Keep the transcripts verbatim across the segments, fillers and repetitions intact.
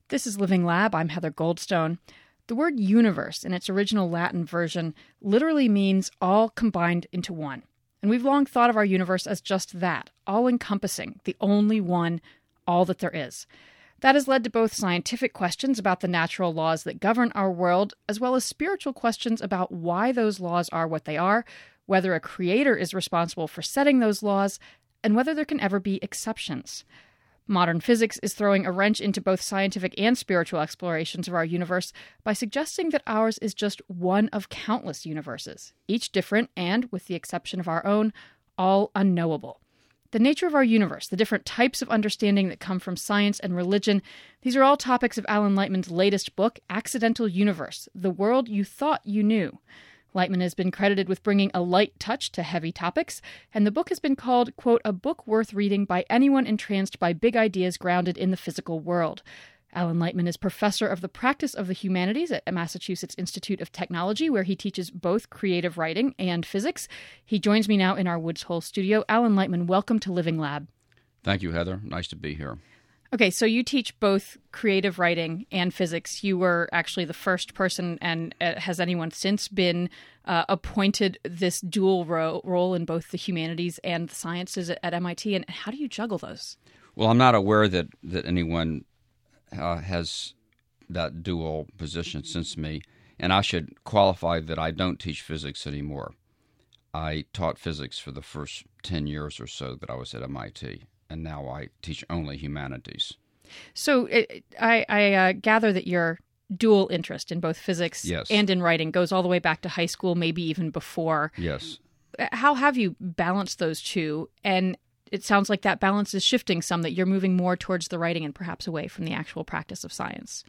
This is Living Lab. I'm Heather Goldstone. The word universe in its original Latin version literally means all combined into one. And we've long thought of our universe as just that, all-encompassing, the only one, all that there is. That has led to both scientific questions about the natural laws that govern our world, as well as spiritual questions about why those laws are what they are, whether a creator is responsible for setting those laws, and whether there can ever be exceptions. Modern physics is throwing a wrench into both scientific and spiritual explorations of our universe by suggesting that ours is just one of countless universes, each different and, with the exception of our own, all unknowable. The nature of our universe, the different types of understanding that come from science and religion, these are all topics of Alan Lightman's latest book, Accidental Universe, The World You Thought You Knew. Lightman has been credited with bringing a light touch to heavy topics, and the book has been called, quote, a book worth reading by anyone entranced by big ideas grounded in the physical world. Alan Lightman is professor of the practice of the humanities at Massachusetts Institute of Technology, where he teaches both creative writing and physics. He joins me now in our Woods Hole studio. Alan Lightman, welcome to Living Lab. Thank you, Heather. Nice to be here. Okay, so you teach both creative writing and physics. You were actually the first person, and uh, has anyone since been uh, appointed this dual ro- role in both the humanities and the sciences at, at M I T? And how do you juggle those? Well, I'm not aware that, that anyone uh, has that dual position since me, and I should qualify that I don't teach physics anymore. I taught physics for the first ten years or so that I was at M I T. And now I teach only humanities. So it, I, I uh, gather that your dual interest in both physics yes. and in writing goes all the way back to high school, maybe even before. Yes. How have you balanced those two? And it sounds like that balance is shifting some, that you're moving more towards the writing and perhaps away from the actual practice of science.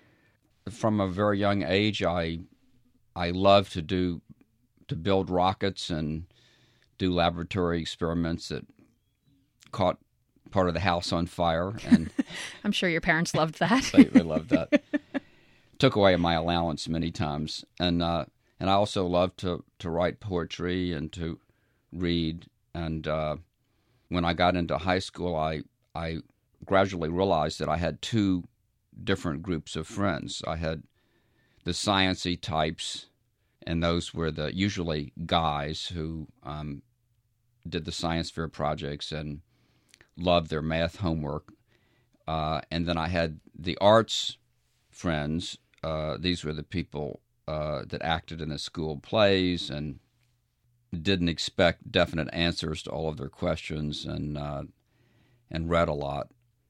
From a very young age, I I love to do to build rockets and do laboratory experiments that caught part of the house on fire, and I'm sure your parents loved that. they, they loved that. Took away my allowance many times, and uh, and I also love to, to write poetry and to read. And uh, when I got into high school, I I gradually realized that I had two different groups of friends. I had the sciencey types, and those were the usually guys who um, did the science fair projects and loved their math homework. Uh, and then I had the arts friends. Uh, these were the people uh, that acted in the school plays and didn't expect definite answers to all of their questions, and uh, and read a lot.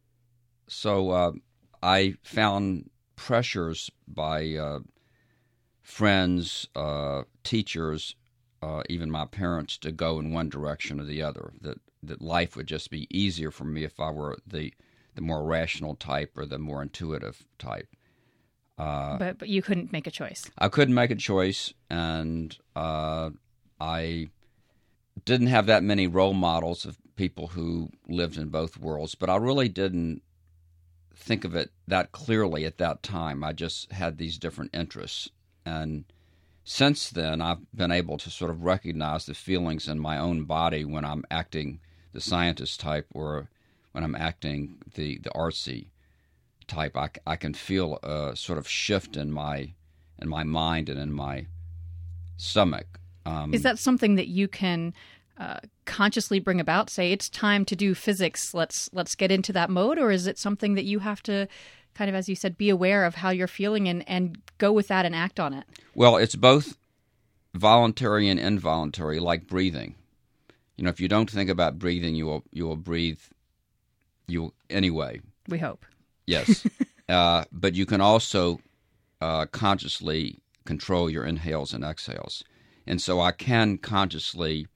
So uh, I found pressures by uh, friends, uh, teachers, uh, even my parents, to go in one direction or the other, that that life would just be easier for me if I were the the more rational type or the more intuitive type. Uh, but but you couldn't make a choice. I couldn't make a choice, and uh, I didn't have that many role models of people who lived in both worlds, but I really didn't think of it that clearly at that time. I just had these different interests, and since then I've been able to sort of recognize the feelings in my own body when I'm acting the scientist type or when I'm acting the, the artsy type. I, I can feel a sort of shift in my in my mind and in my stomach. Um, Is that something that you can uh, consciously bring about? Say, it's time to do physics. Let's let's get into that mode, or is it something that you have to kind of, as you said, be aware of how you're feeling and, and go with that and act on it? Well, it's both voluntary and involuntary, like breathing. You know, if you don't think about breathing, you will you will breathe you will, anyway. We hope. Yes. uh, but you can also uh, consciously control your inhales and exhales. And so I can consciously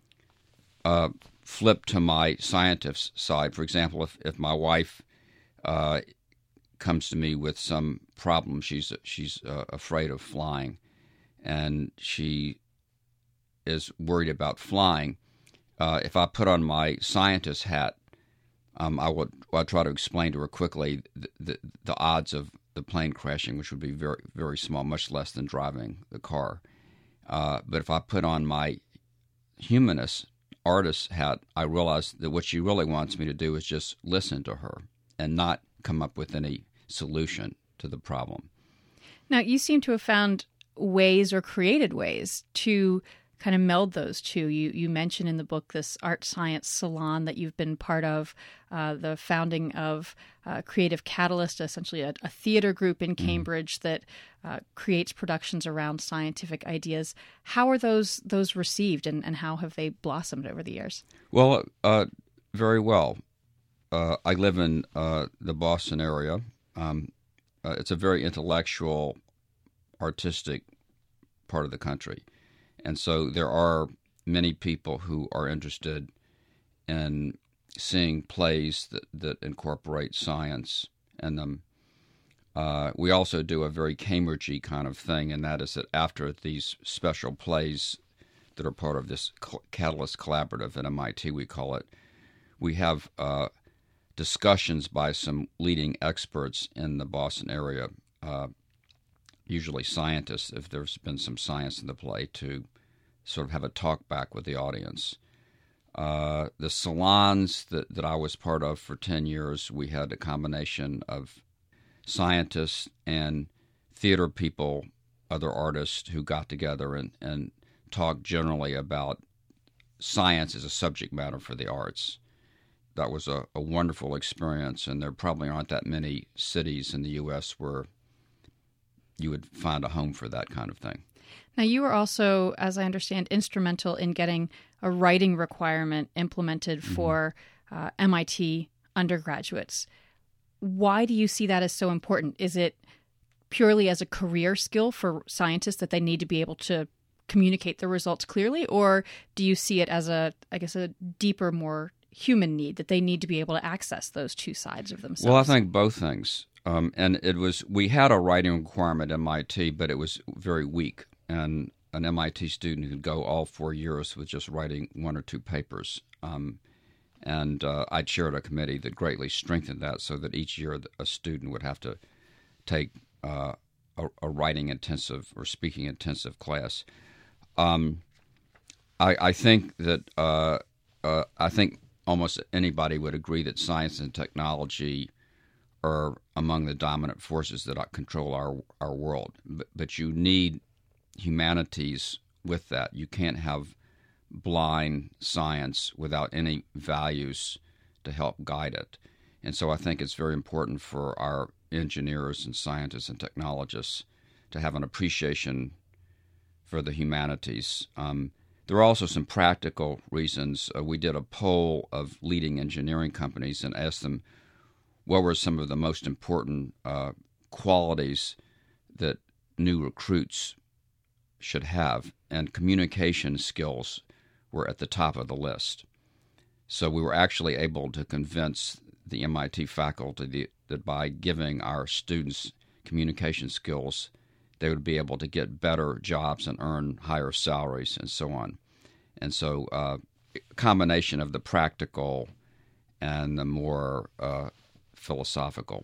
uh, flip to my scientist side. For example, if, if my wife uh, comes to me with some problem, she's she's uh, afraid of flying, and she is worried about flying. Uh, if I put on my scientist hat, um, I would I'll try to explain to her quickly the, the, the odds of the plane crashing, which would be very, very small, much less than driving the car. Uh, but if I put on my humanist artist hat, I realize that what she really wants me to do is just listen to her and not come up with any solution to the problem. Now, you seem to have found ways or created ways to kind of meld those two. You you mention in the book this art science salon that you've been part of, uh, the founding of uh, Creative Catalyst, essentially a, a theater group in Cambridge mm. that uh, creates productions around scientific ideas. How are those those received, and, and how have they blossomed over the years? Well, uh, very well. Uh, I live in uh, the Boston area. Um, uh, it's a very intellectual, artistic part of the country. And so there are many people who are interested in seeing plays that, that incorporate science in them. Uh, we also do a very Cambridge-y kind of thing, and that is that after these special plays that are part of this Catalyst Collaborative at M I T, we call it, we have uh, discussions by some leading experts in the Boston area, uh, usually scientists, if there's been some science in the play, to sort of have a talk back with the audience. Uh, the salons that, that I was part of for ten years, we had a combination of scientists and theater people, other artists who got together and, and talked generally about science as a subject matter for the arts. That was a, a wonderful experience, and there probably aren't that many cities in the U S where you would find a home for that kind of thing. Now, you were also, as I understand, instrumental in getting a writing requirement implemented for mm-hmm. uh, M I T undergraduates. Why do you see that as so important? Is it purely as a career skill for scientists that they need to be able to communicate the results clearly, or do you see it as a, I guess, a deeper, more human need that they need to be able to access those two sides of themselves? Well, I think both things. Um, and it was, we had a writing requirement at M I T, but it was very weak. And an M I T student could go all four years with just writing one or two papers. Um, and uh, I chaired a committee that greatly strengthened that, so that each year a student would have to take uh, a, a writing intensive or speaking intensive class. Um, I, I think that uh, uh, I think almost anybody would agree that science and technology are among the dominant forces that control our our world. But, but you need humanities with that. You can't have blind science without any values to help guide it. And so I think it's very important for our engineers and scientists and technologists to have an appreciation for the humanities. Um, there are also some practical reasons. Uh, we did a poll of leading engineering companies and asked them what were some of the most important uh, qualities that new recruits should have, and communication skills were at the top of the list. So we were actually able to convince the M I T faculty that by giving our students communication skills, they would be able to get better jobs and earn higher salaries and so on. And so uh, a combination of the practical and the more uh, philosophical.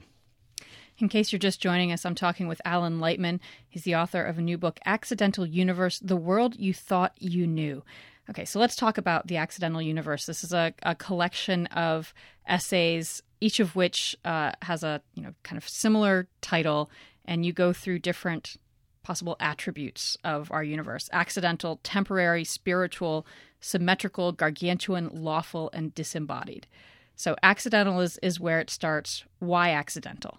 In case you're just joining us, I'm talking with Alan Lightman. He's the author of a new book, Accidental Universe, The World You Thought You Knew. Okay, so let's talk about the Accidental Universe. This is a, a collection of essays, each of which uh, has a you know kind of similar title, and you go through different possible attributes of our universe: accidental, temporary, spiritual, symmetrical, gargantuan, lawful, and disembodied. So accidental is, is where it starts. Why accidental?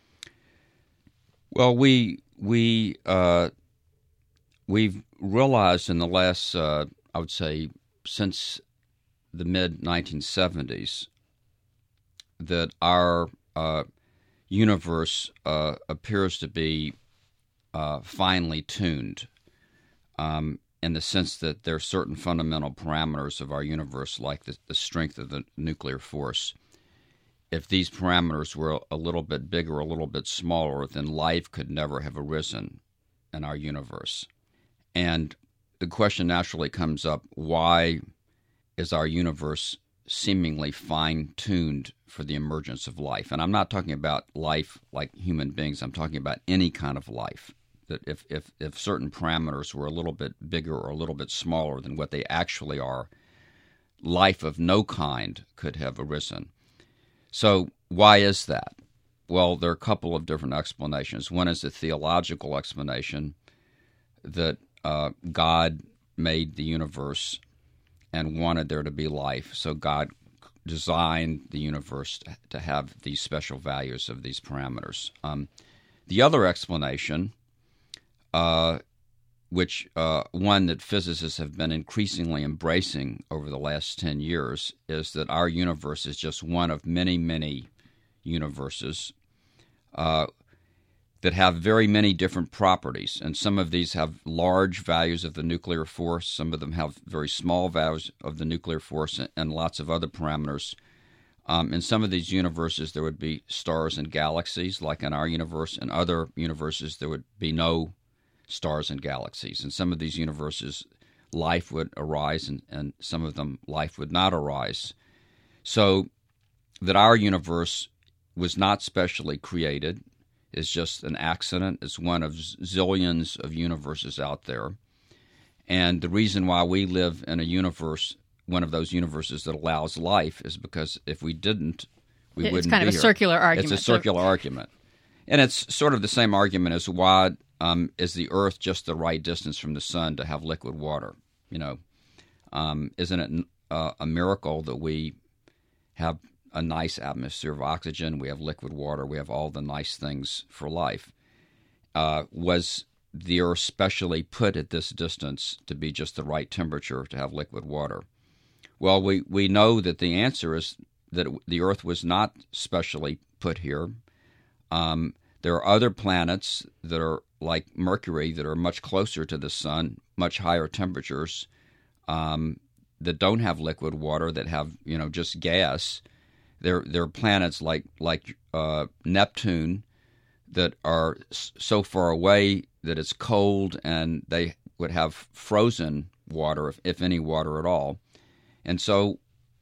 Well, we we uh, we've realized in the last, uh, I would say, since the mid nineteen seventies, that our uh, universe uh, appears to be uh, finely tuned, um, in the sense that there are certain fundamental parameters of our universe, like the, the strength of the nuclear force. If these parameters were a little bit bigger, or a little bit smaller, then life could never have arisen in our universe. And the question naturally comes up, why is our universe seemingly fine-tuned for the emergence of life? And I'm not talking about life like human beings. I'm talking about any kind of life. That if, if, if certain parameters were a little bit bigger or a little bit smaller than what they actually are, life of no kind could have arisen. So why is that? well, there are a couple of different explanations. One is the theological explanation that uh, God made the universe and wanted there to be life. So God designed the universe to have these special values of these parameters. Um, the other explanation, uh, which uh, one that physicists have been increasingly embracing over the last ten years, is that our universe is just one of many, many universes uh, that have very many different properties. And some of these have large values of the nuclear force. Some of them have very small values of the nuclear force and, and lots of other parameters. Um, in some of these universes, there would be stars and galaxies, like in our universe. In other universes, there would be no stars and galaxies. In some of these universes, life would arise, and, and some of them, life would not arise. So that our universe was not specially created is just an accident. It's one of zillions of universes out there. And the reason why we live in a universe, one of those universes that allows life, is because if we didn't, we it's wouldn't be kind of a here. circular argument. It's a circular so... argument. And it's sort of the same argument as why um, is the Earth just the right distance from the sun to have liquid water? You know, um, isn't it uh, a miracle that we have a nice atmosphere of oxygen, we have liquid water, we have all the nice things for life? Uh, was the Earth specially put at this distance to be just the right temperature to have liquid water? Well, we, we know that the answer is that it, the Earth was not specially put here. Um, there are other planets that are like Mercury that are much closer to the sun, much higher temperatures, um, that don't have liquid water, that have, you know, just gas. There, there are planets like like uh, Neptune that are so far away that it's cold, and they would have frozen water, if, if any water at all. And so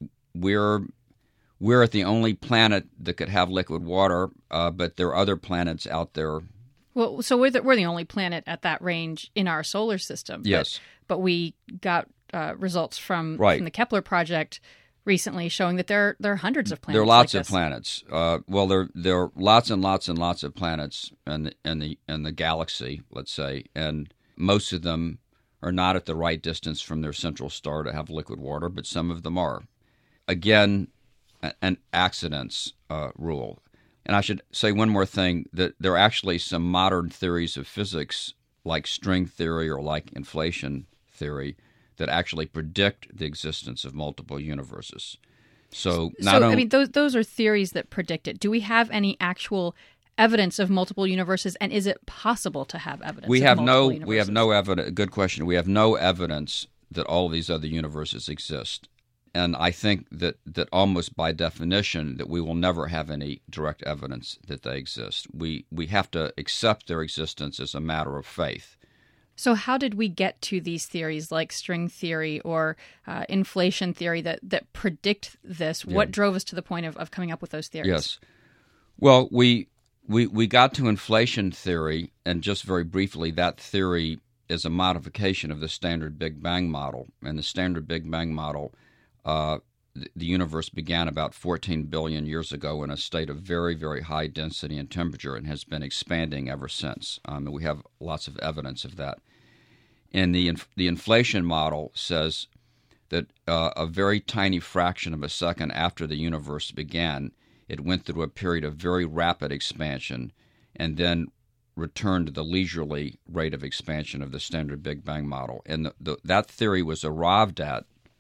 we're we're at the only planet that could have liquid water, uh, but there are other planets out there. Well, so we're the, we're the only planet at that range in our solar system. Yes. But, but we got uh, results from, right. from the Kepler project recently showing that there, there are hundreds of planets. There are lots like of this. planets. Uh, well, there there are lots and lots and lots of planets in the, in the in the galaxy, let's say, and most of them are not at the right distance from their central star to have liquid water, but some of them are. Again, an accidents uh, rule. And I should say one more thing, that there are actually some modern theories of physics, like string theory or like inflation theory, that actually predict the existence of multiple universes. So, not so only, I mean, those those are theories that predict it. Do we have any actual evidence of multiple universes, and is it possible to have evidence? We of have multiple no. universes? We have no evidence. Good question. We have no evidence that all of these other universes exist, and I think that that almost by definition that we will never have any direct evidence that they exist. We we have to accept their existence as a matter of faith. So how did we get to these theories like string theory or uh, inflation theory that, that predict this? Yeah. What drove us to the point of, of coming up with those theories? Yes. Well, we, we we got to inflation theory, and just very briefly, that theory is a modification of the standard Big Bang model. And the standard Big Bang model, uh, the, the universe began about fourteen billion years ago in a state of very, very high density and temperature, and has been expanding ever since. Um, and we have lots of evidence of that. And the inf- the inflation model says that uh, a very tiny fraction of a second after the universe began, it went through a period of very rapid expansion and then returned to the leisurely rate of expansion of the standard Big Bang model. And the, the, that theory was arrived at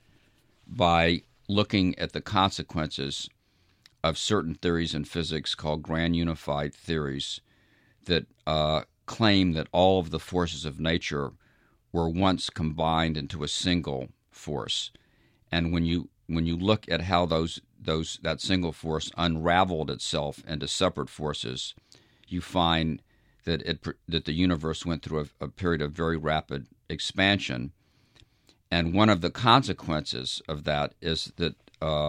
by looking at the consequences of certain theories in physics called grand unified theories that uh, claim that all of the forces of nature were once combined into a single force. And when you when you look at how those those that single force unraveled itself into separate forces, you find that it that the universe went through a, a period of very rapid expansion. And one of the consequences of that is that uh,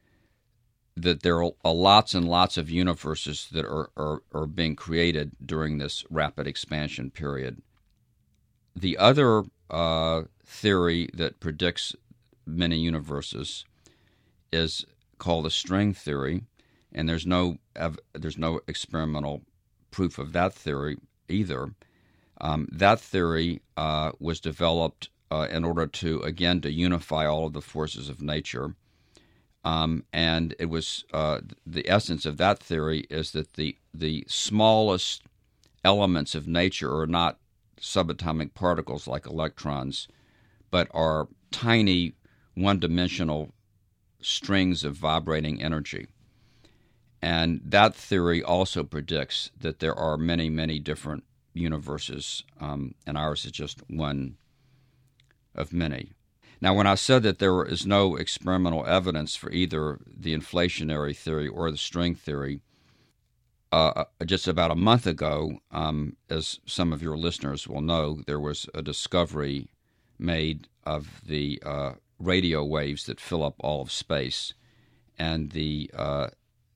that there are lots and lots of universes that are, are, are being created during this rapid expansion period. The other uh, theory that predicts many universes is called the string theory, and there's no ev- there's no experimental proof of that theory either. Um, that theory uh, was developed uh, in order to, again, to unify all of the forces of nature. Um, and it was uh, the essence of that theory is that the the smallest elements of nature are not subatomic particles like electrons, but are tiny one-dimensional strings of vibrating energy. And that theory also predicts that there are many, many different universes, um, and ours is just one of many. Now, when I said that there is no experimental evidence for either the inflationary theory or the string theory, uh, just about a month ago, um, as some of your listeners will know, there was a discovery made of the uh, radio waves that fill up all of space, and the uh,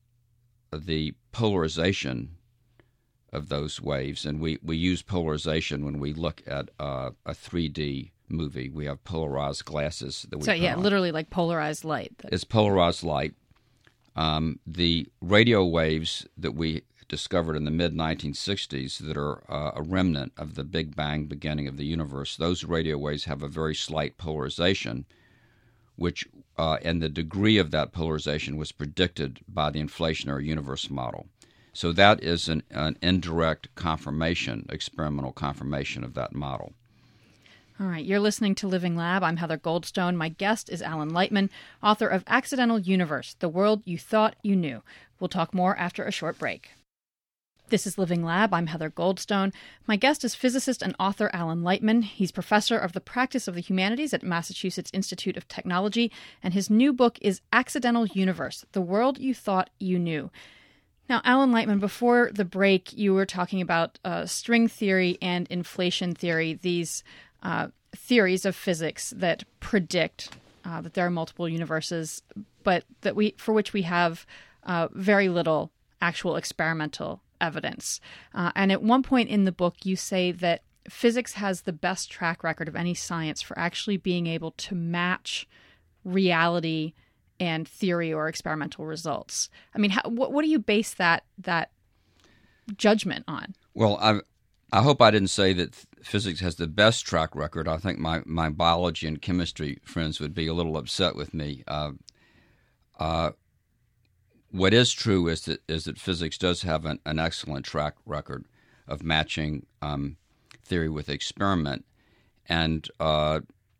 the polarization of those waves. And we, we use polarization when we look at uh, a three D movie. We have polarized glasses that we So, put yeah, on. literally like polarized light. It's polarized light. Um, the radio waves that we discovered in the mid nineteen sixties that are uh, a remnant of the Big Bang beginning of the universe, those radio waves have a very slight polarization, which uh, and the degree of that polarization was predicted by the inflationary universe model. So that is an, an indirect confirmation, experimental confirmation of that model. All right, you're listening to Living Lab. I'm Heather Goldstone. My guest is Alan Lightman, author of Accidental Universe, The World You Thought You Knew. We'll talk more after a short break. This is Living Lab. I'm Heather Goldstone. My guest is physicist and author Alan Lightman. He's professor of the practice of the humanities at Massachusetts Institute of Technology, and his new book is Accidental Universe, The World You Thought You Knew. Now, Alan Lightman, before the break, you were talking about uh, string theory and inflation theory, these uh, theories of physics that predict uh, that there are multiple universes, but that we for which we have uh, very little actual experimental evidence. Uh, and at one point in the book, you say that physics has the best track record of any science for actually being able to match reality and theory or experimental results. I mean, how, what, what do you base that that judgment on? Well, I I hope I didn't say that physics has the best track record. I think my, my biology and chemistry friends would be a little upset with me. Uh, uh, what is true is that is that physics does have an, an excellent track record of matching um, theory with experiment, and uh,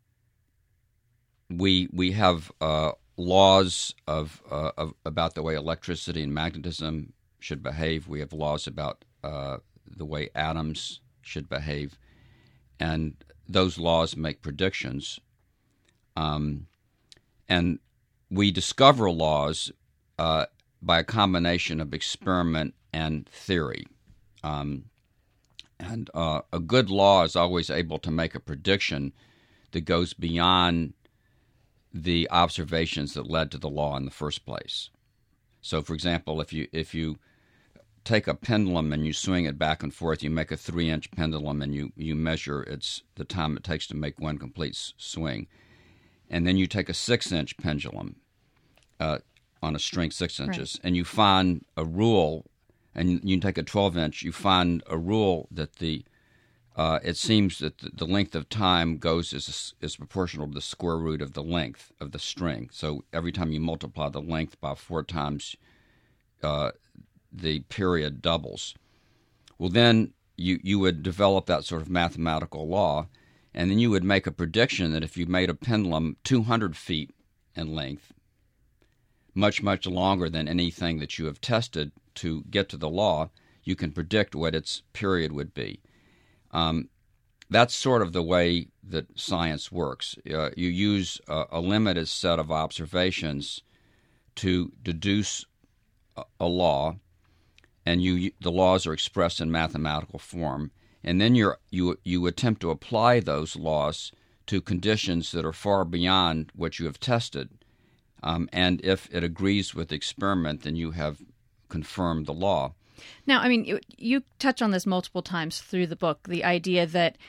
we we have uh, laws of, uh, of about the way electricity and magnetism should behave. We have laws about uh, the way atoms should behave, and those laws make predictions. Um, and we discover laws uh, by a combination of experiment and theory. Um, and uh, a good law is always able to make a prediction that goes beyond the observations that led to the law in the first place. So, for example, if you if you take a pendulum and you swing it back and forth, you make a three-inch pendulum and you, you measure its the time it takes to make one complete s- swing. And then you take a six-inch pendulum uh, on a string six inches, right, and you find a rule, and you take a twelve-inch, you find a rule that the uh, it seems that the, the length of time goes is, is proportional to the square root of the length of the string. So every time you multiply the length by four times, uh, the period doubles. Well, then you, you would develop that sort of mathematical law, and then you would make a prediction that if you made a pendulum two hundred feet in length, much, much longer than anything that you have tested to get to the law, you can predict what its period would be. Um, that's sort of the way that science works. Uh, you use a, a limited set of observations to deduce a, a law, and you the laws are expressed in mathematical form, and then you're, you you attempt to apply those laws to conditions that are far beyond what you have tested. Um, and if it agrees with the experiment, then you have confirmed the law. Now, I mean, you, you touch on this multiple times through the book, the idea that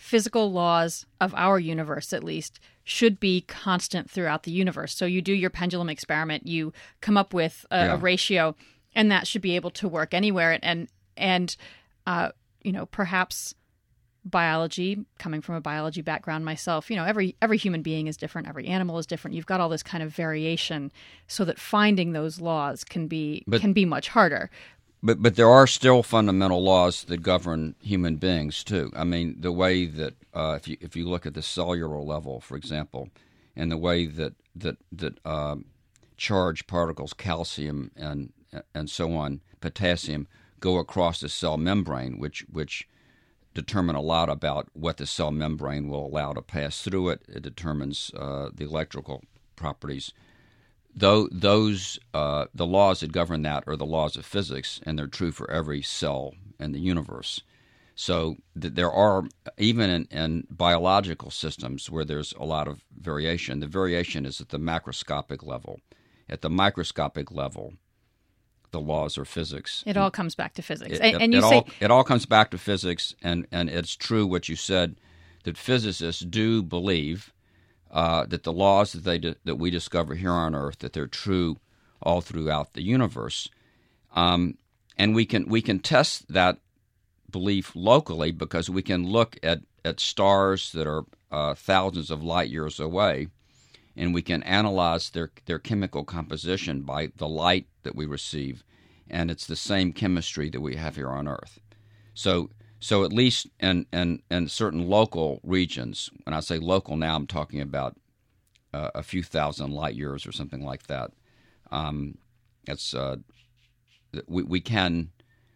physical laws of our universe, at least, should be constant throughout the universe. So you do your pendulum experiment, you come up with a, Yeah. a ratio, and that should be able to work anywhere. And, and uh, you know, perhaps biology, coming from a biology background myself, you know, every every human being is different, every animal is different. You've got all this kind of variation, so that finding those laws can be But- can be much harder. But but there are still fundamental laws that govern human beings too. I mean, the way that uh, if you if you look at the cellular level, for example, and the way that that that um, charged particles, calcium and and so on, potassium, go across the cell membrane, which which determine a lot about what the cell membrane will allow to pass through it. It determines uh, the electrical properties. Though those uh, the laws that govern that are the laws of physics, and they're true for every cell in the universe. So th- there are, even in, in biological systems where there's a lot of variation, the variation is at the macroscopic level. At the microscopic level, the laws are physics. It all comes back to physics. It, and, it- and you it say all, it all comes back to physics, and, and it's true what you said, that physicists do believe uh, that the laws that they di- that we discover here on Earth, that they're true all throughout the universe, um, and we can we can test that belief locally because we can look at, at stars that are uh, thousands of light years away, and we can analyze their their chemical composition by the light that we receive, and it's the same chemistry that we have here on Earth. So, so at least in, in, in certain local regions, when I say local now, I'm talking about uh, a few thousand light years or something like that. Um, it's uh, we we can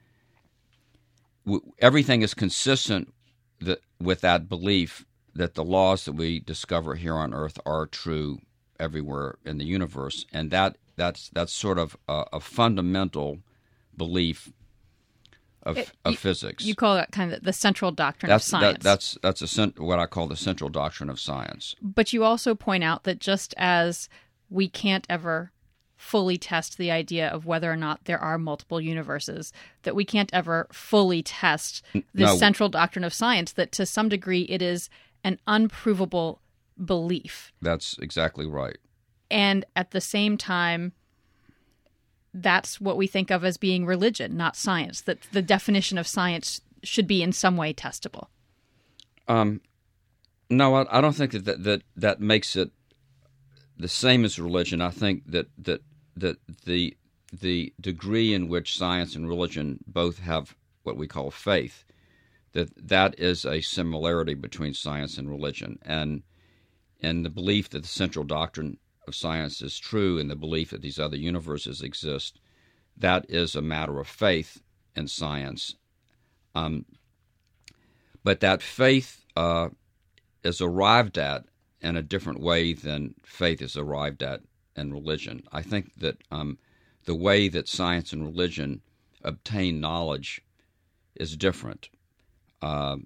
we, everything is consistent that, with that belief that the laws that we discover here on Earth are true everywhere in the universe, and that that's that's sort of a, a fundamental belief of It- of you- physics. you call that kind of the central doctrine that's of science. That, that's that's a, cent- what I call the central doctrine of science. But you also point out that just as we can't ever fully test the idea of whether or not there are multiple universes, that we can't ever fully test the no. central doctrine of science, that to some degree it is an unprovable belief. That's exactly right. And at the same time, that's what we think of as being religion, not science, that the definition of science should be in some way testable. Um, no, I, I don't think that, that that that makes it the same as religion. I think that that that the the degree in which science and religion both have what we call faith, that that is a similarity between science and religion, and and the belief that the central doctrine of science is true, and the belief that these other universes exist, that is a matter of faith in science. Um, but that faith uh, is arrived at in a different way than faith is arrived at in religion. I think that um, the way that science and religion obtain knowledge is different. Uh,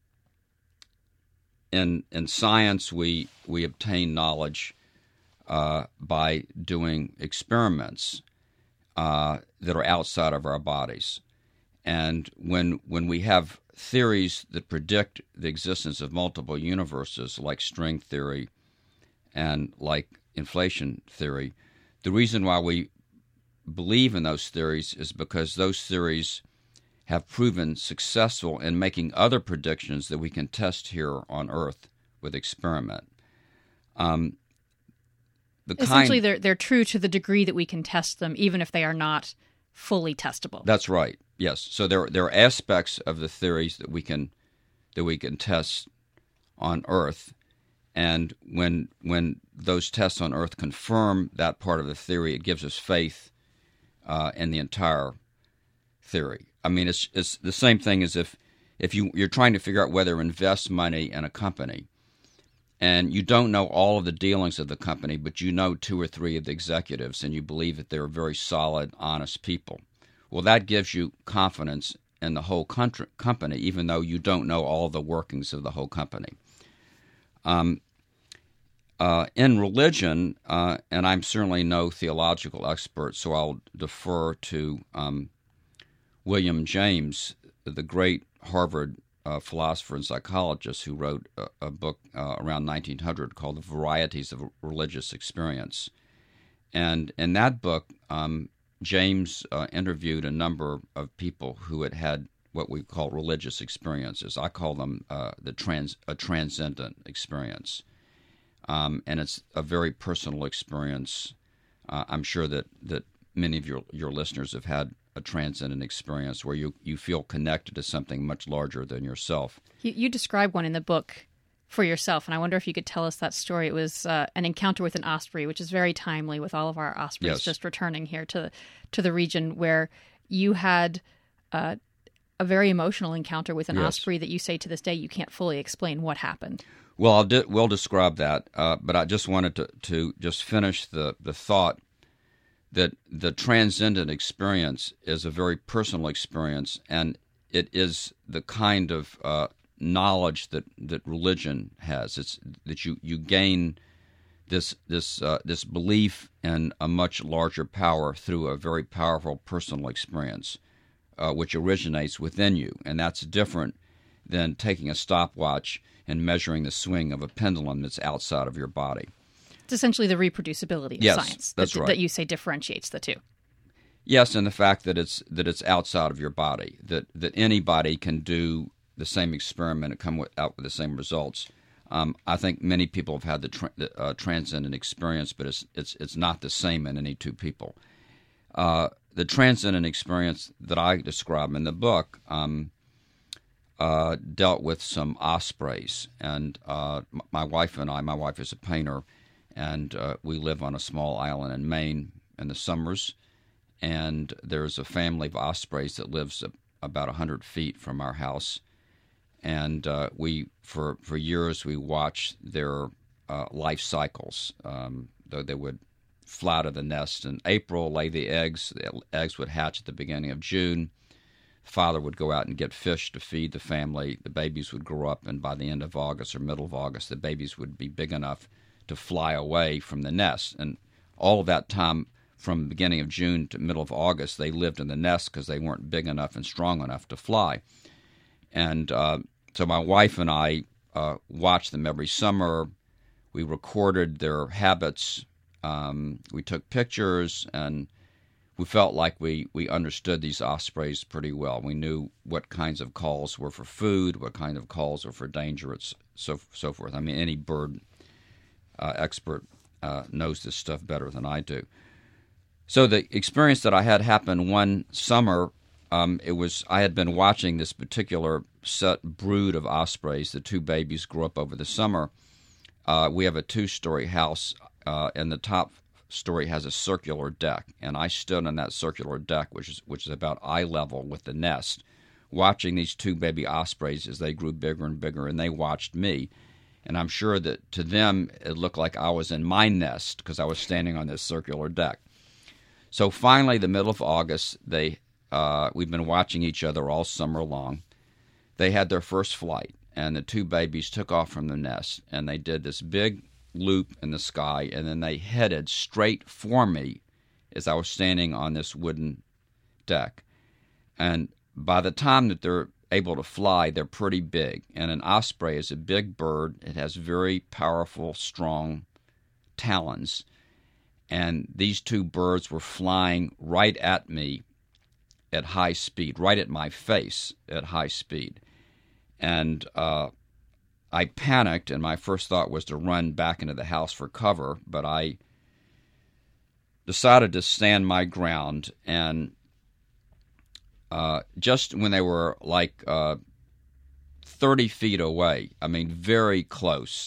in in science, we we obtain knowledge uh, by doing experiments uh, that are outside of our bodies, and when when we have theories that predict the existence of multiple universes, like string theory and like inflation theory, the reason why we believe in those theories is because those theories have proven successful in making other predictions that we can test here on Earth with experiment. Um, the Essentially, kind, they're they're true to the degree that we can test them, even if they are not fully testable. That's right. Yes. So there there are aspects of the theories that we can that we can test on Earth, and when when those tests on Earth confirm that part of the theory, it gives us faith uh, in the entire theory. I mean, it's it's the same thing as if if you you're trying to figure out whether to invest money in a company, and you don't know all of the dealings of the company, but you know two or three of the executives, and you believe that they're very solid, honest people. Well, that gives you confidence in the whole country, company, even though you don't know all the workings of the whole company. Um, uh, in religion, uh, and I'm certainly no theological expert, so I'll defer to um, William James, the great Harvard uh, philosopher and psychologist who wrote a, a book uh, around nineteen hundred called The Varieties of Religious Experience. And in that book, um, James uh, interviewed a number of people who had had what we call religious experiences. I call them uh, the trans a transcendent experience, um, and it's a very personal experience. Uh, I'm sure that, that many of your your listeners have had a transcendent experience where you, you feel connected to something much larger than yourself. You, you describe one in the book for yourself, and I wonder if you could tell us that story. It was uh, an encounter with an osprey, which is very timely with all of our ospreys Yes. just returning here to to the region, where you had uh, a very emotional encounter with an Yes. osprey that you say to this day you can't fully explain what happened. Well, I'll de- we'll describe that, uh, but I just wanted to, to just finish the, the thought that the transcendent experience is a very personal experience, and it is the kind of uh, knowledge that, that religion has. It's that you, you gain this this uh, this belief in a much larger power through a very powerful personal experience, uh, which originates within you, and that's different than taking a stopwatch and measuring the swing of a pendulum that's outside of your body. It's essentially the reproducibility of Yes, science that's that, right. that you say differentiates the two. Yes, and the fact that it's that it's outside of your body, that that anybody can do the same experiment and come with, out with the same results. Um, I think many people have had the, tra- the uh, transcendent experience, but it's it's it's not the same in any two people. Uh, the transcendent experience that I describe in the book um, uh, dealt with some ospreys, and uh, m- my wife and I. My wife is a painter, and uh, we live on a small island in Maine in the summers. And there's a family of ospreys that lives a, about one hundred feet from our house. And uh, we, for, for years, we watched their uh, life cycles. Um, though they would fly to the nest in April, lay the eggs. The eggs would hatch at the beginning of June. Father would go out and get fish to feed the family. The babies would grow up, and by the end of August or middle of August, the babies would be big enough to fly away from the nest. And all of that time, from the beginning of June to middle of August, they lived in the nest because they weren't big enough and strong enough to fly. And uh, so my wife and I uh, watched them every summer. We recorded their habits. Um, we took pictures, and we felt like we, we understood these ospreys pretty well. We knew what kinds of calls were for food, what kind of calls were for danger, and so, so forth. I mean, any bird uh, expert uh, knows this stuff better than I do. So the experience that I had happen one summer, um, it was I had been watching this particular set brood of ospreys. The two babies grew up over the summer. Uh, we have a two-story house, uh, and the top story has a circular deck. And I stood on that circular deck, which is which is about eye level with the nest, watching these two baby ospreys as they grew bigger and bigger, and they watched me. And I'm sure that to them it looked like I was in my nest because I was standing on this circular deck. So finally, the middle of August, they uh, we've been watching each other all summer long. They had their first flight, and the two babies took off from the nest, and they did this big loop in the sky, and then they headed straight for me as I was standing on this wooden deck. And by the time that they're able to fly, they're pretty big. And an osprey is a big bird. It has very powerful, strong talons. And these two birds were flying right at me at high speed, right at my face at high speed. And uh, I panicked, and my first thought was to run back into the house for cover, but I decided to stand my ground. And uh, just when they were like uh, thirty feet away, I mean very close,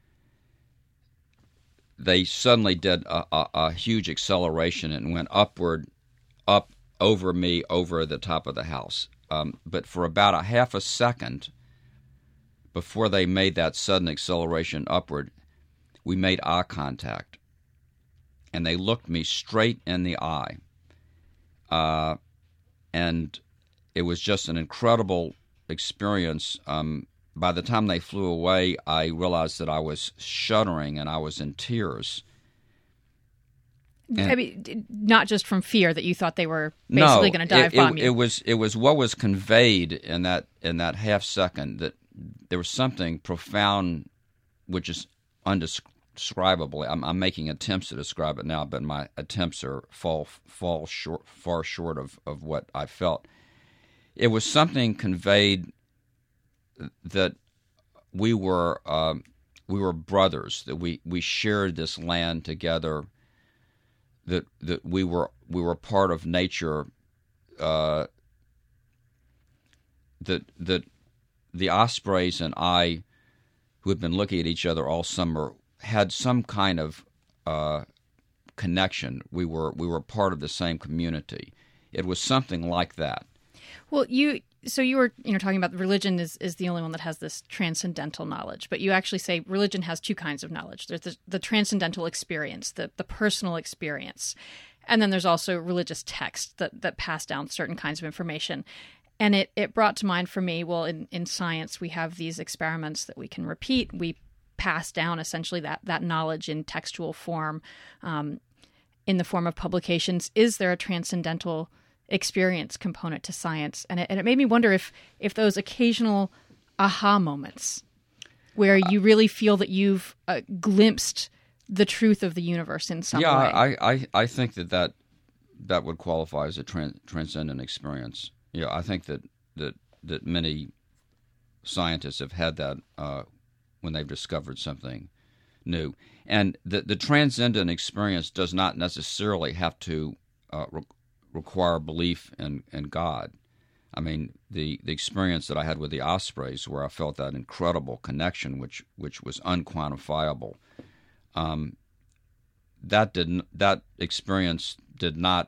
they suddenly did a, a, a huge acceleration and went upward, up over me, over the top of the house. Um, but for about a half a second before they made that sudden acceleration upward, we made eye contact. And they looked me straight in the eye. Uh, and it was just an incredible experience. Um, By the time they flew away, I realized that I was shuddering and I was in tears. And I mean, d- not just from fear that you thought they were basically no, going to dive it, bomb it, you. it was it was what was conveyed in that in that half second, that there was something profound, which is undescribable. I'm, I'm making attempts to describe it now, but my attempts are fall fall short, far short of, of what I felt. It was something conveyed that we were um, we were brothers, that we, we shared this land together, that that we were we were part of nature, uh, that that the ospreys and I, who had been looking at each other all summer, had some kind of uh, connection. We were we were part of the same community. It was something like that. Well, you so you were you know talking about religion is, is the only one that has this transcendental knowledge, but you actually say religion has two kinds of knowledge. There's the, the transcendental experience, the the personal experience, and then there's also religious text that that pass down certain kinds of information. And it, it brought to mind for me, well, in, in science, we have these experiments that we can repeat. We pass down essentially that, that knowledge in textual form, um, in the form of publications. Is there a transcendental experience component to science? And it, and it made me wonder if, if those occasional aha moments where you really feel that you've uh, glimpsed the truth of the universe in some yeah, way. I, I, I think that, that that would qualify as a tran- transcendent experience. Yeah, I think that, that, that many scientists have had that uh, when they've discovered something new. And the, the transcendent experience does not necessarily have to uh, re- require belief in, in God. I mean, the, the experience that I had with the ospreys, where I felt that incredible connection, which which was unquantifiable, um, that didn't that experience did not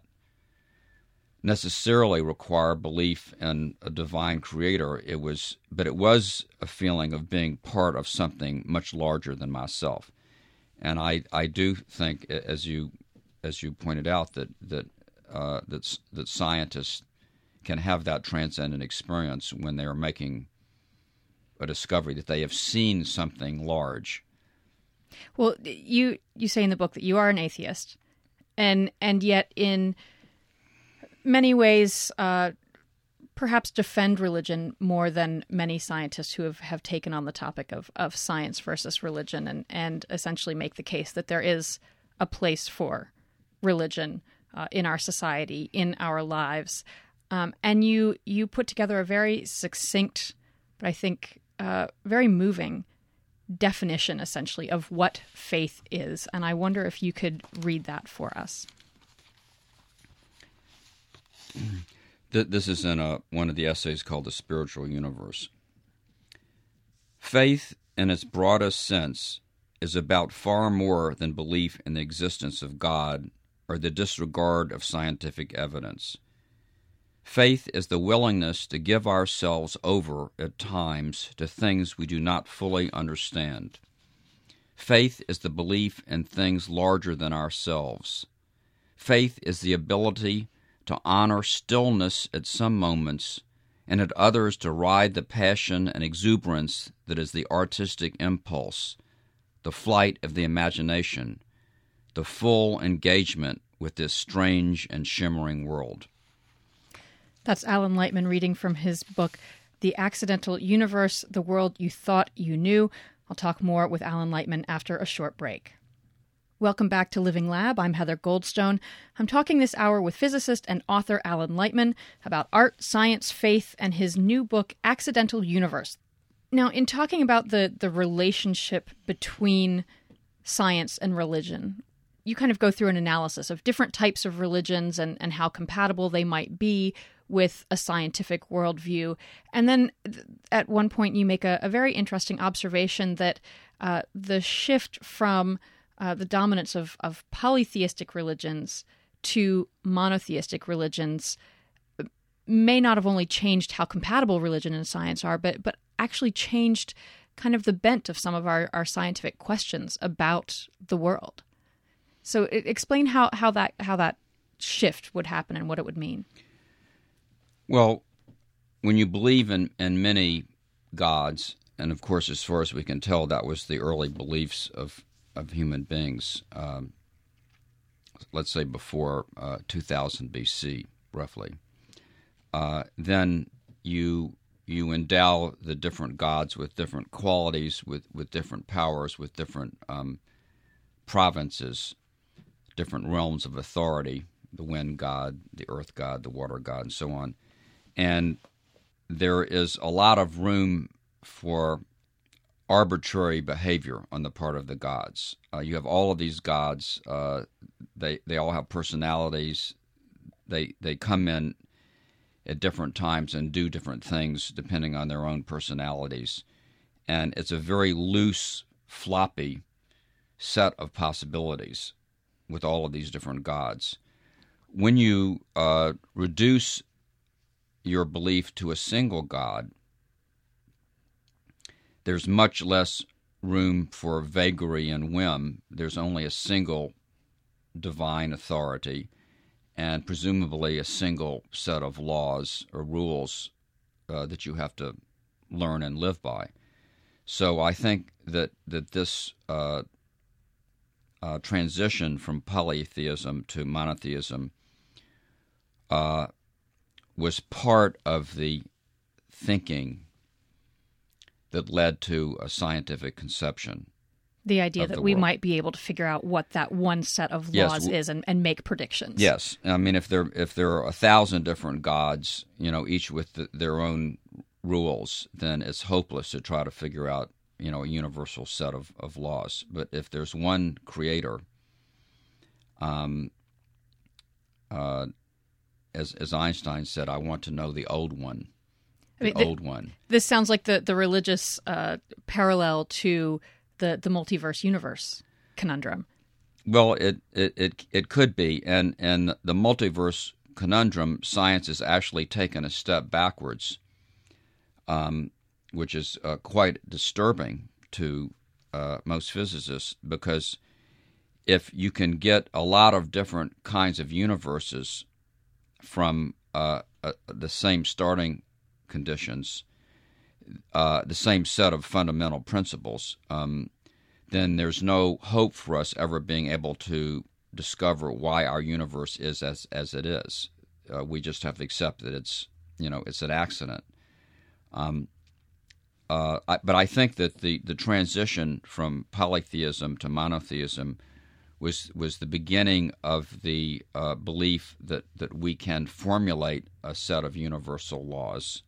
necessarily require belief in a divine creator. It was, but it was a feeling of being part of something much larger than myself. And I, I do think, as you as you pointed out, that that uh, that that scientists can have that transcendent experience when they are making a discovery, that they have seen something large. Well, you you say in the book that you are an atheist, and and yet in many ways, uh, perhaps defend religion more than many scientists who have, have taken on the topic of, of science versus religion, and, and essentially make the case that there is a place for religion uh, in our society, in our lives. Um, and you you put together a very succinct, but I think uh, very moving definition, essentially, of what faith is. And I wonder if you could read that for us. This is in a, one of the essays called The Spiritual Universe. Faith, in its broadest sense, is about far more than belief in the existence of God or the disregard of scientific evidence. Faith is the willingness to give ourselves over at times to things we do not fully understand. Faith is the belief in things larger than ourselves. Faith is the ability to honor stillness at some moments, and at others to ride the passion and exuberance that is the artistic impulse, the flight of the imagination, the full engagement with this strange and shimmering world. That's Alan Lightman reading from his book, The Accidental Universe, The World You Thought You Knew. I'll talk more with Alan Lightman after a short break. Welcome back to Living Lab. I'm Heather Goldstone. I'm talking this hour with physicist and author Alan Lightman about art, science, faith, and his new book, Accidental Universe. Now, in talking about the, the relationship between science and religion, you kind of go through an analysis of different types of religions and, and how compatible they might be with a scientific worldview. And then at one point you make a, a very interesting observation that uh, the shift from Uh, the dominance of, of polytheistic religions to monotheistic religions may not have only changed how compatible religion and science are, but but actually changed kind of the bent of some of our, our scientific questions about the world. So it, explain how, how that how that shift would happen and what it would mean. Well, when you believe in, in many gods, and of course, as far as we can tell, that was the early beliefs of of human beings, um, let's say before uh, two thousand B C, roughly, uh, then you you endow the different gods with different qualities, with, with different powers, with different um, provinces, different realms of authority, the wind god, the earth god, the water god, and so on. And there is a lot of room for arbitrary behavior on the part of the gods. Uh, you have all of these gods. Uh, they they all have personalities. They they come in at different times and do different things depending on their own personalities. And it's a very loose, floppy set of possibilities with all of these different gods. When you uh, reduce your belief to a single god, there's much less room for vagary and whim. There's only a single divine authority and presumably a single set of laws or rules uh, that you have to learn and live by. So I think that, that this uh, uh, transition from polytheism to monotheism uh, was part of the thinking that led to a scientific conception. The idea that we world. might be able to figure out what that one set of Yes, laws w- is and, and make predictions. Yes. I mean, if there if there are a thousand different gods, you know, each with the, their own rules, then it's hopeless to try to figure out, you know, a universal set of, of laws. But if there's one creator, um, uh, as as Einstein said, I want to know the old one. The I mean, th- old one. This sounds like the, the religious uh, parallel to the, the multiverse universe conundrum. Well, it, it, it, it could be, and, and the multiverse conundrum, science has actually taken a step backwards, um, which is uh, quite disturbing to uh, most physicists, because if you can get a lot of different kinds of universes from uh, uh, the same starting conditions, uh, the same set of fundamental principles, um, then there's no hope for us ever being able to discover why our universe is as as it is. Uh, we just have to accept that it's, you know, it's an accident. Um, uh, I, but I think that the, the transition from polytheism to monotheism was was the beginning of the uh, belief that, that we can formulate a set of universal laws.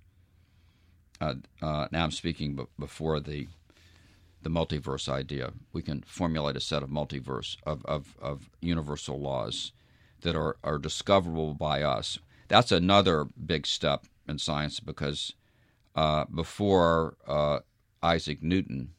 Uh, uh, now I'm speaking b- before the the multiverse idea. We can formulate a set of multiverse of, of, of universal laws that are, are discoverable by us. That's another big step in science, because uh, before uh, Isaac Newton,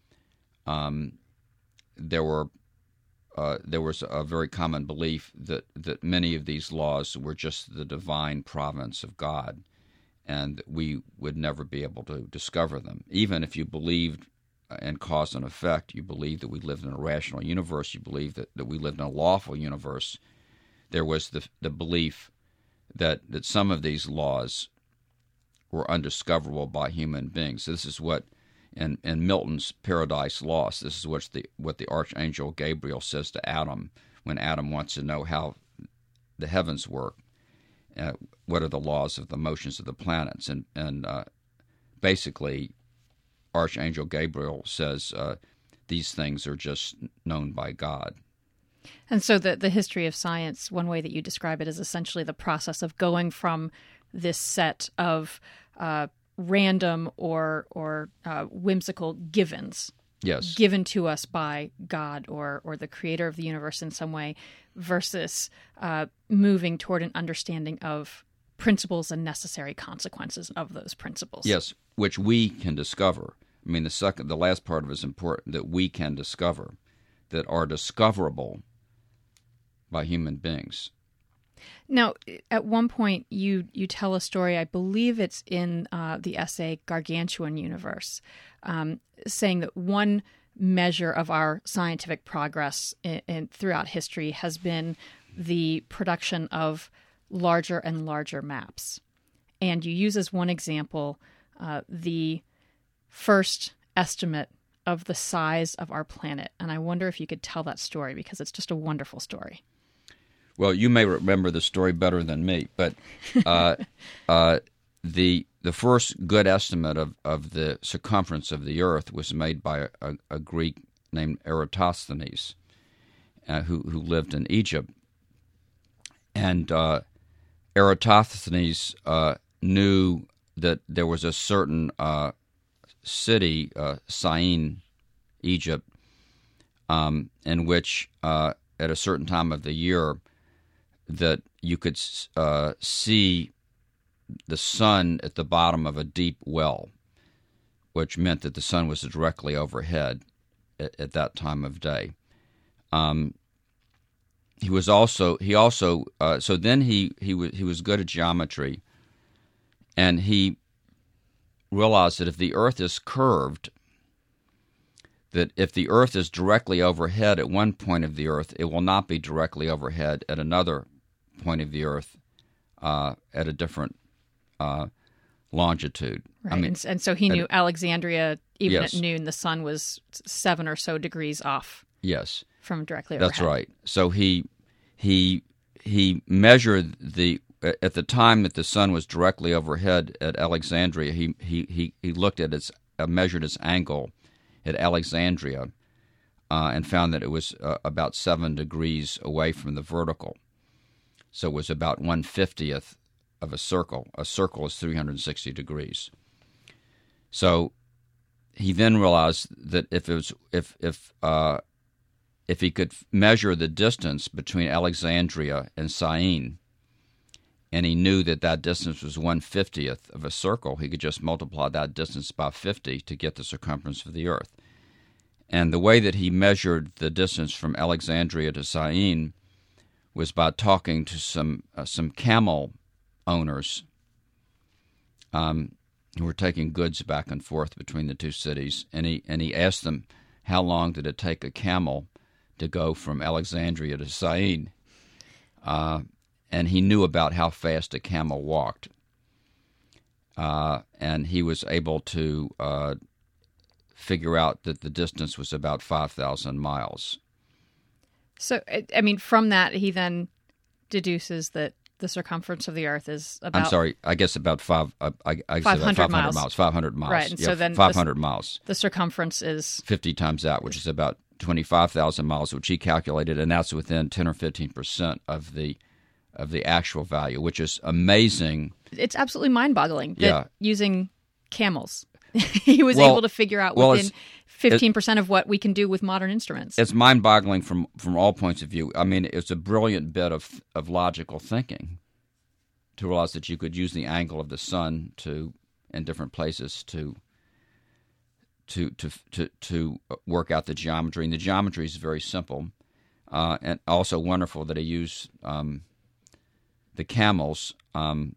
um, there were uh, there was a very common belief that, that many of these laws were just the divine province of God, and we would never be able to discover them. Even if you believed in cause and effect, you believed that we lived in a rational universe, you believed that, that we lived in a lawful universe, there was the the belief that, that some of these laws were undiscoverable by human beings. This is what, in, in Milton's Paradise Lost, this is what's the, what the Archangel Gabriel says to Adam when Adam wants to know how the heavens work. Uh, what are the laws of the motions of the planets? And, and uh, basically, Archangel Gabriel says uh, these things are just known by God. And so the, the history of science, one way that you describe it, is essentially the process of going from this set of uh, random or, or uh, whimsical givens, Yes. given to us by God or or the creator of the universe in some way, versus uh, moving toward an understanding of principles and necessary consequences of those principles. Yes, which we can discover. I mean, the second, the last part of it is important, that we can discover, that are discoverable by human beings. Now, at one point, you you tell a story, I believe it's in uh, the essay Gargantuan Universe, um, saying that one measure of our scientific progress in, in, throughout history has been the production of larger and larger maps. And you use as one example uh, the first estimate of the size of our planet. And I wonder if you could tell that story, because it's just a wonderful story. Well, you may remember the story better than me, but uh, uh, the the first good estimate of, of the circumference of the Earth was made by a, a, a Greek named Eratosthenes, uh, who who lived in Egypt, and uh, Eratosthenes uh, knew that there was a certain uh, city, uh, Syene, Egypt, um, in which uh, at a certain time of the year that you could uh, see the sun at the bottom of a deep well, which meant that the sun was directly overhead at, at that time of day. Um, he was also he also uh, so then he he was he was good at geometry, and he realized that if the Earth is curved, that if the Earth is directly overhead at one point of the Earth, it will not be directly overhead at another point of the Earth uh, at a different uh, longitude. Right, I mean, and, and so he knew at, Alexandria, even yes. at noon, the sun was seven or so degrees off. Yes, from directly overhead. That's right. So he he he measured the at the time that the sun was directly overhead at Alexandria. He he he, he looked at its uh, measured its angle at Alexandria uh, and found that it was uh, about seven degrees away from the vertical. So it was about one fiftieth of a circle. A circle is three hundred sixty degrees. So he then realized that if it was if if uh, if he could measure the distance between Alexandria and Syene, and he knew that that distance was one fiftieth of a circle, he could just multiply that distance by fifty to get the circumference of the Earth. And the way that he measured the distance from Alexandria to Syene was by talking to some uh, some camel owners um, who were taking goods back and forth between the two cities, and he and he asked them how long did it take a camel to go from Alexandria to Syene, uh, and he knew about how fast a camel walked, uh, and he was able to uh, figure out that the distance was about five thousand miles. So, I mean, from that, he then deduces that the circumference of the Earth is about... I'm sorry, I guess about five... Uh, I, I five hundred about five hundred miles. miles. five hundred miles. Right, and yeah, so then... five hundred the, miles. The circumference is... fifty times that, which is about twenty-five thousand miles, which he calculated, and that's within ten or fifteen percent of the of the actual value, which is amazing. It's absolutely mind-boggling that Yeah. using camels, he was Well- able to figure out well, within it's- fifteen percent of what we can do with modern instruments. It's mind-boggling from, from all points of view. I mean, it's a brilliant bit of of logical thinking to realize that you could use the angle of the sun to in different places to to to to to work out the geometry. And the geometry is very simple, uh, and also wonderful that he used um, the camels. Um,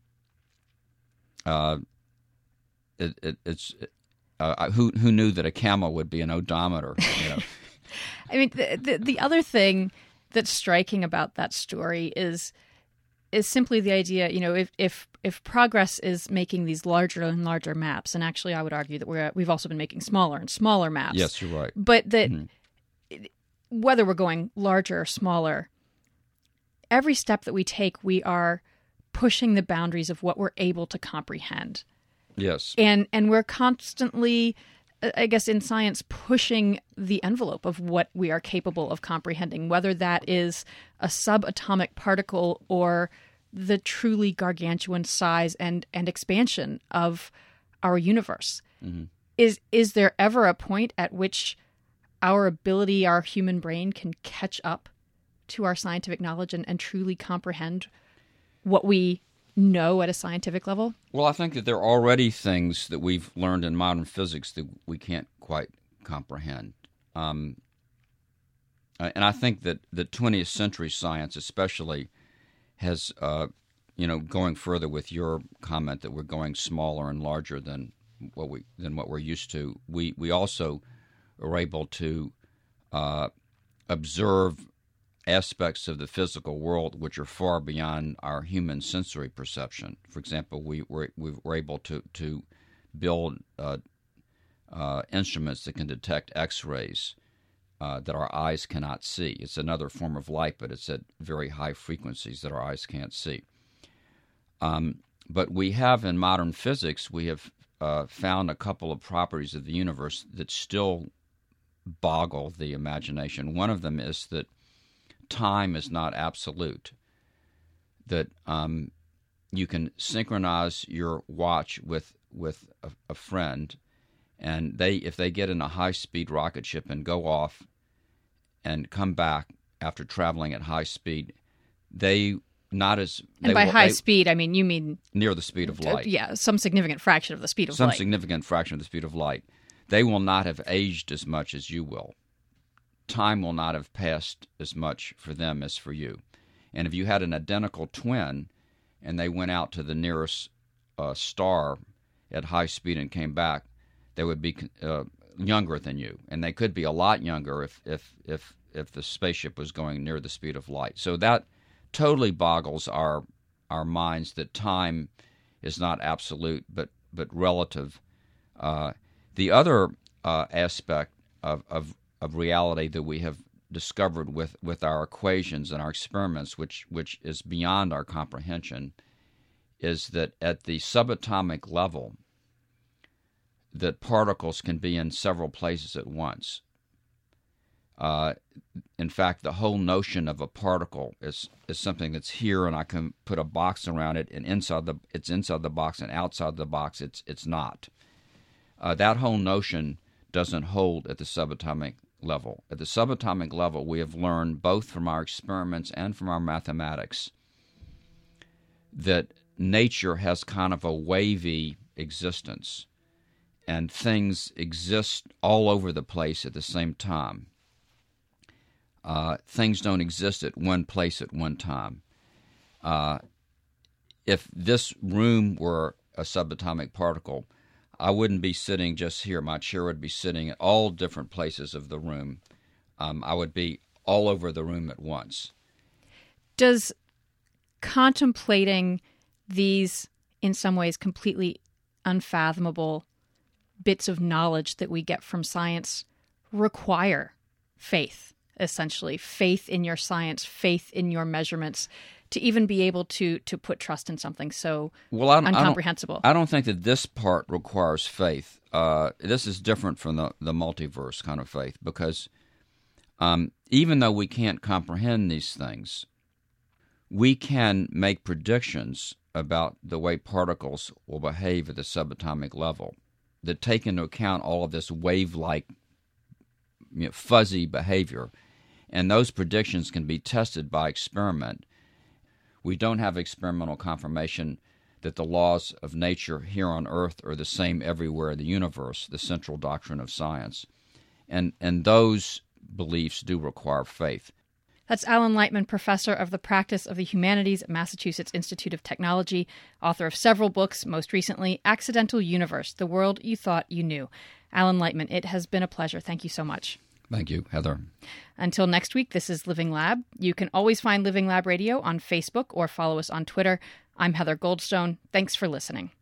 uh, it, it, it's uh, who who knew that a camel would be an odometer? You know. I mean, the, the the other thing that's striking about that story is is simply the idea, you know, if if if progress is making these larger and larger maps, and actually I would argue that we're we've also been making smaller and smaller maps. Yes, you're right. But that Mm-hmm. whether we're going larger or smaller, every step that we take, we are pushing the boundaries of what we're able to comprehend. Yes. And and we're constantly, I guess, in science, pushing the envelope of what we are capable of comprehending, whether that is a subatomic particle or the truly gargantuan size and, and expansion of our universe. Mm-hmm. Is is there ever a point at which our ability, our human brain, can catch up to our scientific knowledge and, and truly comprehend what we know at a scientific level? Well, I think that there are already things that we've learned in modern physics that we can't quite comprehend. Um, and I think that the twentieth century science especially has, uh, you know, going further with your comment that we're going smaller and larger than what we than what we're used to, we, we also are able to uh, observe aspects of the physical world which are far beyond our human sensory perception. For example, we were, we were able to, to build uh, uh, instruments that can detect X-rays uh, that our eyes cannot see. It's another form of light, but it's at very high frequencies that our eyes can't see. Um, but we have, in modern physics, we have uh, found a couple of properties of the universe that still boggle the imagination. One of them is that time is not absolute, that um, you can synchronize your watch with, with a, a friend, and they, if they get in a high-speed rocket ship and go off and come back after traveling at high speed, they not as... And they by will, high they, speed, I mean you mean... near the speed of light. Uh, yeah, some significant fraction of the speed of some light. Some significant fraction of the speed of light. They will not have aged as much as you will. Time will not have passed as much for them as for you. And if you had an identical twin and they went out to the nearest uh, star at high speed and came back, they would be uh, younger than you. And they could be a lot younger if, if, if, if the spaceship was going near the speed of light. So that totally boggles our our minds that time is not absolute but, but relative. Uh, the other uh, aspect of, of of reality that we have discovered with, with our equations and our experiments, which which is beyond our comprehension, is that at the subatomic level, that particles can be in several places at once. Uh, in fact, the whole notion of a particle is is something that's here, and I can put a box around it, and inside the it's inside the box, and outside the box it's it's not. Uh, that whole notion doesn't hold at the subatomic level. At the subatomic level, we have learned both from our experiments and from our mathematics that nature has kind of a wavy existence, and things exist all over the place at the same time. Uh, things don't exist at one place at one time. Uh, if this room were a subatomic particle, I wouldn't be sitting just here. My chair would be sitting at all different places of the room. Um, I would be all over the room at once. Does contemplating these, in some ways, completely unfathomable bits of knowledge that we get from science require faith, essentially? Faith in your science, faith in your measurements, to even be able to to put trust in something so well, I don't, incomprehensible. I don't, I don't think that this part requires faith. Uh, this is different from the, the multiverse kind of faith, because um, even though we can't comprehend these things, we can make predictions about the way particles will behave at the subatomic level that take into account all of this wave-like, you know, fuzzy behavior. And those predictions can be tested by experiment. We don't have experimental confirmation that the laws of nature here on Earth are the same everywhere in the universe, the central doctrine of science. And and those beliefs do require faith. That's Alan Lightman, professor of the practice of the humanities at Massachusetts Institute of Technology, author of several books, most recently, Accidental Universe, The World You Thought You Knew. Alan Lightman, it has been a pleasure. Thank you so much. Thank you, Heather. Until next week, this is Living Lab. You can always find Living Lab Radio on Facebook or follow us on Twitter. I'm Heather Goldstone. Thanks for listening.